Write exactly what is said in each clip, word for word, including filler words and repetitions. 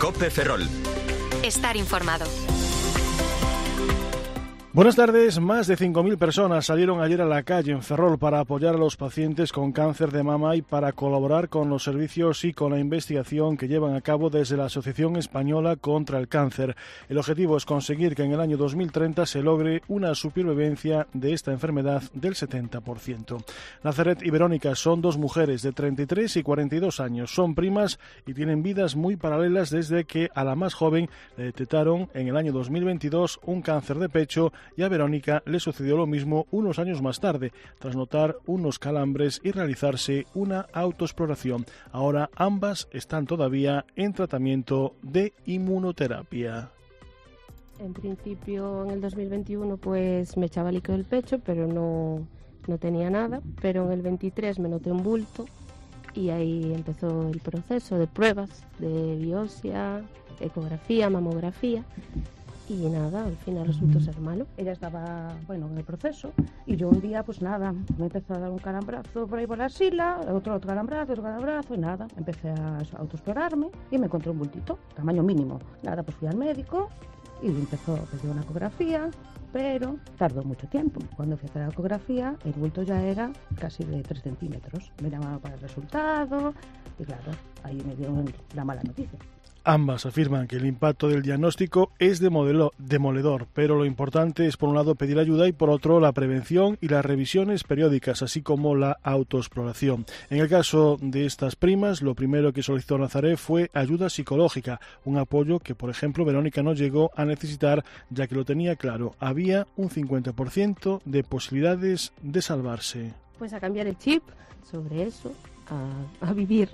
COPE Ferrol. Estar informado. Buenas tardes. Más de cinco mil personas salieron ayer a la calle en Ferrol para apoyar a los pacientes con cáncer de mama y para colaborar con los servicios y con la investigación que llevan a cabo desde la Asociación Española contra el Cáncer. El objetivo es conseguir que en el año dos mil treinta se logre una supervivencia de esta enfermedad del setenta por ciento. Nazaret y Verónica son dos mujeres de treinta y tres y cuarenta y dos años. Son primas y tienen vidas muy paralelas desde que a la más joven le detectaron en el año dos mil veintidós un cáncer de pecho, y a Verónica le sucedió lo mismo unos años más tarde, tras notar unos calambres y realizarse una autoexploración. Ahora ambas están todavía en tratamiento de inmunoterapia. En principio, en el dos mil veintiuno, pues me echaba líquido del pecho, pero no, no tenía nada. Pero en el veintitrés me noté un bulto y ahí empezó el proceso de pruebas, de biopsia, ecografía, mamografía. Y nada, al final resultó ser malo. Ella estaba, bueno, en el proceso y yo un día, pues nada, me empezó a dar un calambrazo por ahí por la axila, otro, otro calambrazo, otro calambrazo y nada. Empecé a autoexplorarme y me encontré un bultito, tamaño mínimo. Nada, pues fui al médico y empezó a pedir una ecografía, pero tardó mucho tiempo. Cuando fui a hacer la ecografía, el bulto ya era casi de tres centímetros. Me llamaban para el resultado y claro, ahí me dieron la mala noticia. Ambas afirman que el impacto del diagnóstico es demoledor, pero lo importante es por un lado pedir ayuda y por otro la prevención y las revisiones periódicas, así como la autoexploración. En el caso de estas primas, lo primero que solicitó Nazaret fue ayuda psicológica, un apoyo que, por ejemplo, Verónica no llegó a necesitar, ya que lo tenía claro, había un cincuenta por ciento de posibilidades de salvarse. Pues a cambiar el chip sobre eso, a, a vivir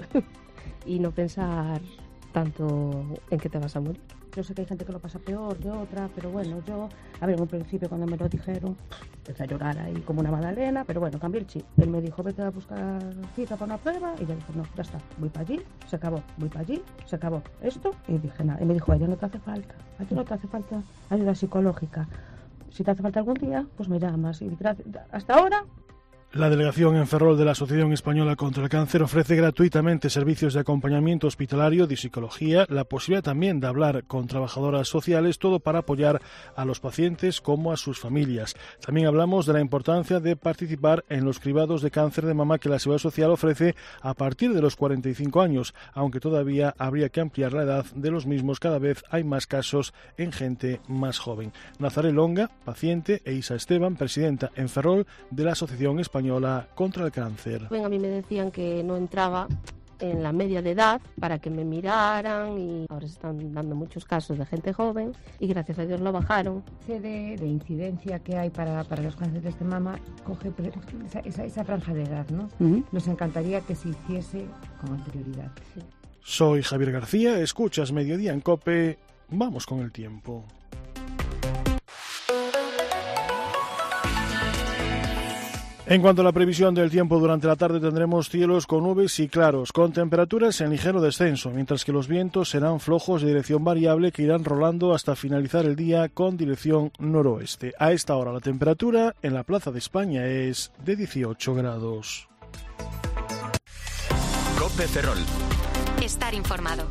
y no pensar tanto en que te vas a morir. Yo sé que hay gente que lo pasa peor de otra, pero bueno, yo, a ver, en un principio cuando me lo dijeron, empecé a llorar ahí como una magdalena, pero bueno, cambié el chip. Él me dijo, vete a buscar cita para una prueba, y yo dije, no, ya está, voy para allí, se acabó, voy para allí, se acabó esto, y dije, nada, y me dijo, a ella no te hace falta, a ti no te hace falta ayuda psicológica. Si te hace falta algún día, pues me llamas, y hasta ahora. La delegación en Ferrol de la Asociación Española contra el Cáncer ofrece gratuitamente servicios de acompañamiento hospitalario, de psicología, la posibilidad también de hablar con trabajadoras sociales, todo para apoyar a los pacientes como a sus familias. También hablamos de la importancia de participar en los cribados de cáncer de mama que la Seguridad Social ofrece a partir de los cuarenta y cinco años, aunque todavía habría que ampliar la edad de los mismos. Cada vez hay más casos en gente más joven. Nazaret Longa, paciente, e Isa Esteban, presidenta en Ferrol de la Asociación Española contra el Cáncer. A mí me decían que no entraba en la media de edad para que me miraran y ahora se están dando muchos casos de gente joven y gracias a Dios lo bajaron. De, de incidencia que hay para, para los cánceres de mama coge esa, esa, esa franja de edad, ¿no? Uh-huh. Nos encantaría que se hiciese con anterioridad. Sí. Soy Javier García, escuchas Mediodía en COPE, vamos con el tiempo. En cuanto a la previsión del tiempo, durante la tarde tendremos cielos con nubes y claros, con temperaturas en ligero descenso, mientras que los vientos serán flojos de dirección variable que irán rolando hasta finalizar el día con dirección noroeste. A esta hora la temperatura en la Plaza de España es de dieciocho grados. COPE Ferrol. Estar informado.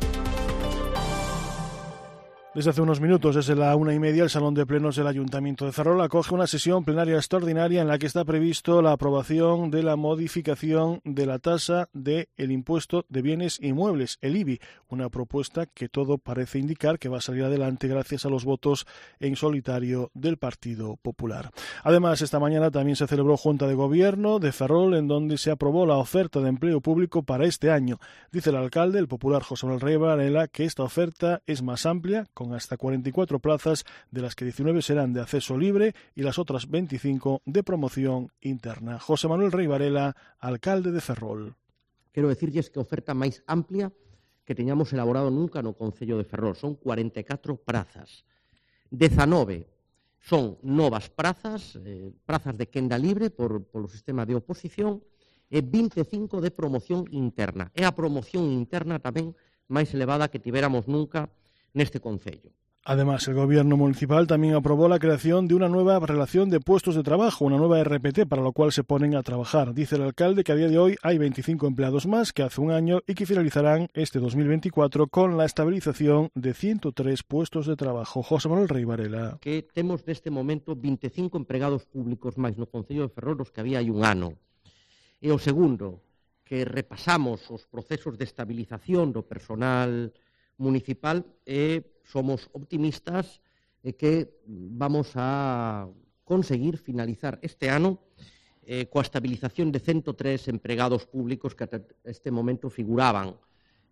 Desde hace unos minutos, desde la una y media, el Salón de Plenos del Ayuntamiento de Ferrol acoge una sesión plenaria extraordinaria en la que está previsto la aprobación de la modificación de la tasa del impuesto de bienes inmuebles, el I B I, una propuesta que todo parece indicar que va a salir adelante gracias a los votos en solitario del Partido Popular. Además, esta mañana también se celebró Junta de Gobierno de Ferrol, en donde se aprobó la oferta de empleo público para este año. Dice el alcalde, el popular José Manuel Rey Varela, que esta oferta es más amplia, con hasta cuarenta y cuatro plazas, de las que diecinueve serán de acceso libre y las otras veinticinco de promoción interna. José Manuel Rey Varela, alcalde de Ferrol. Quero decirlles que a oferta máis amplia que teñamos elaborado nunca no Concello de Ferrol. Son cuarenta e catro prazas. dezanove son novas prazas, eh, prazas de quenda libre por, polo sistema de oposición, e vinte e cinco de promoción interna. É a promoción interna tamén máis elevada que tivéramos nunca neste Concello. Además, el Gobierno municipal también aprobó la creación de una nueva relación de puestos de trabajo, una nueva R P T, para lo cual se ponen a trabajar. Dice el alcalde que a día de hoy hay veinticinco empleados más que hace un año y que finalizarán este dos mil veinticuatro con la estabilización de ciento tres puestos de trabajo. José Manuel Rey Varela. Que temos neste momento veinticinco empregados públicos máis no Concello de Ferrol os que había hai un ano. E o segundo, que repasamos os procesos de estabilización do personal municipal e somos optimistas e que vamos a conseguir finalizar este ano eh, coa estabilización de ciento tres empregados públicos que ata este momento figuraban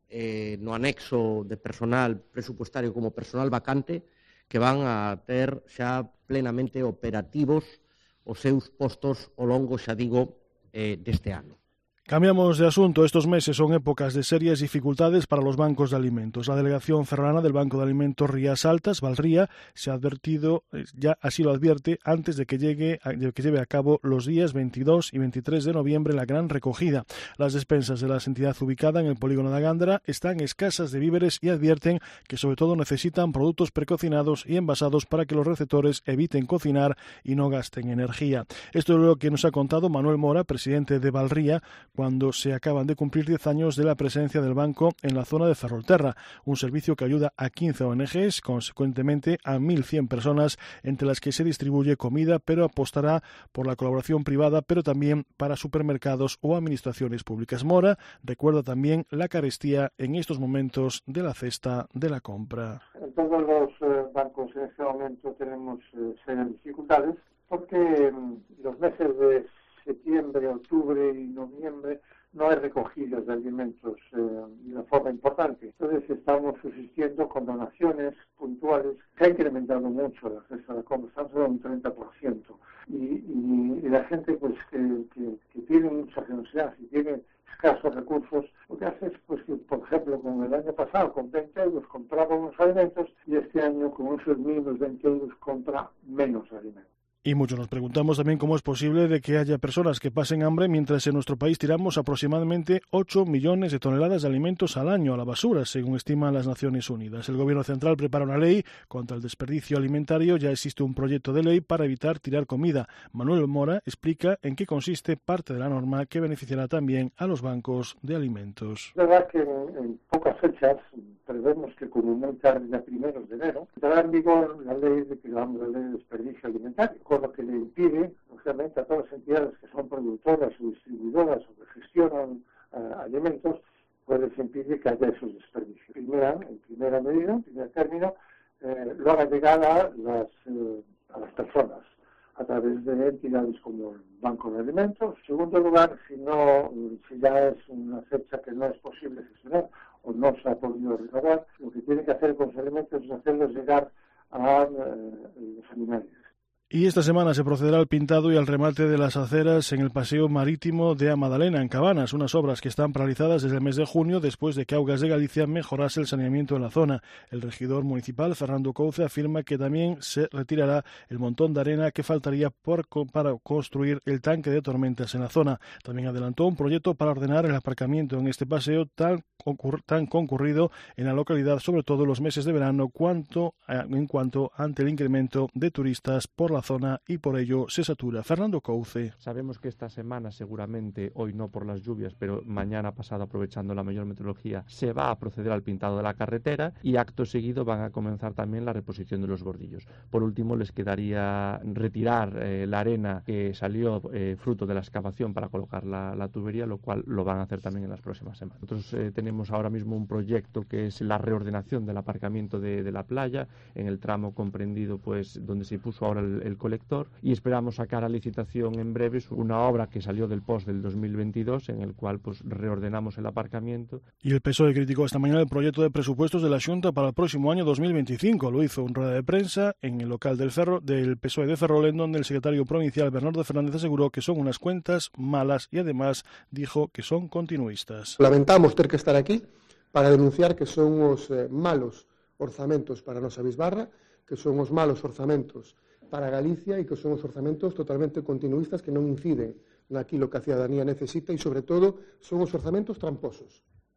eh, no anexo de personal presupuestario como personal vacante, que van a ter xa plenamente operativos os seus postos ao longo, xa digo, eh, deste ano. Cambiamos de asunto. Estos meses son épocas de serias dificultades para los bancos de alimentos. La delegación ferrolana del Banco de Alimentos Rías Altas, Valría, se ha advertido, ya así lo advierte, antes de que llegue, de que lleve a cabo los días veintidós y veintitrés de noviembre la gran recogida. Las despensas de la entidad ubicada en el polígono de Gándara están escasas de víveres y advierten que sobre todo necesitan productos precocinados y envasados para que los receptores eviten cocinar y no gasten energía. Esto es lo que nos ha contado Manuel Mora, presidente de Valría, cuando se acaban de cumplir diez años de la presencia del banco en la zona de Ferrolterra, un servicio que ayuda a quince O N Ges, consecuentemente a mil cien personas, entre las que se distribuye comida, pero apostará por la colaboración privada, pero también para supermercados o administraciones públicas. Mora recuerda también la carestía en estos momentos de la cesta de la compra. En todos los eh, bancos en este momento tenemos eh, serias dificultades porque eh, los meses de septiembre, octubre y noviembre no hay recogidas de alimentos eh, de una forma importante. Entonces estamos subsistiendo con donaciones puntuales que ha incrementado mucho la cesta de la compra, estamos en un treinta por ciento. Y, y, y la gente pues que, que, que tiene mucha generosidad y tiene escasos recursos, lo que hace es pues que, por ejemplo, como el año pasado con veinte euros compraba unos alimentos y este año con esos mismos veinte euros compra menos alimentos. Y muchos nos preguntamos también cómo es posible de que haya personas que pasen hambre mientras en nuestro país tiramos aproximadamente ocho millones de toneladas de alimentos al año a la basura, según estiman las Naciones Unidas. El Gobierno central prepara una ley contra el desperdicio alimentario. Ya existe un proyecto de ley para evitar tirar comida. Manuel Mora explica en qué consiste parte de la norma que beneficiará también a los bancos de alimentos. Es verdad que en, en pocas fechas prevemos que como muy tarde, a primeros de enero, entrará en vigor la ley de que llamamos la ley de desperdicio alimentario, con lo que le impide, lógicamente, a todas las entidades que son productoras o distribuidoras o que gestionan uh, alimentos, pues les impide que haya esos desperdicios. Primera, en primera medida, en primer término, eh, lo haga llegar a las, eh, a las personas a través de entidades como el Banco de Alimentos. En segundo lugar, si no, si ya es una fecha que no es posible gestionar o no se ha podido renovar, lo que tiene que hacer con los alimentos es hacerlos llegar a eh, los animales. Y esta semana se procederá al pintado y al remate de las aceras en el paseo marítimo de A Madalena, en Cabanas, unas obras que están paralizadas desde el mes de junio después de que Augas de Galicia mejorase el saneamiento en la zona. El regidor municipal, Fernando Couce, afirma que también se retirará el montón de arena que faltaría por, para construir el tanque de tormentas en la zona. También adelantó un proyecto para ordenar el aparcamiento en este paseo tan, tan concurrido en la localidad, sobre todo en los meses de verano, cuanto, en cuanto ante el incremento de turistas por la zona y por ello se satura. Fernando Couce. Sabemos que esta semana seguramente, hoy no por las lluvias, pero mañana pasado, aprovechando la mayor meteorología, se va a proceder al pintado de la carretera y acto seguido van a comenzar también la reposición de los bordillos. Por último, les quedaría retirar eh, la arena que salió eh, fruto de la excavación para colocar la, la tubería, lo cual lo van a hacer también en las próximas semanas. Nosotros eh, tenemos ahora mismo un proyecto que es la reordenación del aparcamiento de, de la playa, en el tramo comprendido pues donde se puso ahora el el colector, y esperamos sacar a licitación en breves una obra que salió del P O S del dos mil veintidós en el cual pues reordenamos el aparcamiento. Y el P S O E criticó esta mañana el proyecto de presupuestos de la Xunta para el próximo año dos mil veinticinco. Lo hizo en rueda de prensa en el local del Ferro del P S O E de Ferrol, en donde el secretario provincial Bernardo Fernández aseguró que son unas cuentas malas y además dijo que son continuistas. Lamentamos ter que estar aquí para denunciar que son os eh, malos orzamentos para a nosa bisbarra, que son os malos orzamentos para Galicia e que son os orzamentos totalmente continuistas que non inciden naquilo que a cidadanía necesita e, sobre todo, son os orzamentos tramposos.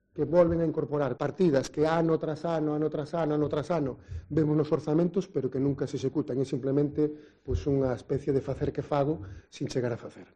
que volven a incorporar partidas que ano tras ano, ano tras ano, ano tras ano vemos nos orzamentos, pero que nunca se executan, é simplemente pois, unha especie de facer que fago sin chegar a facer.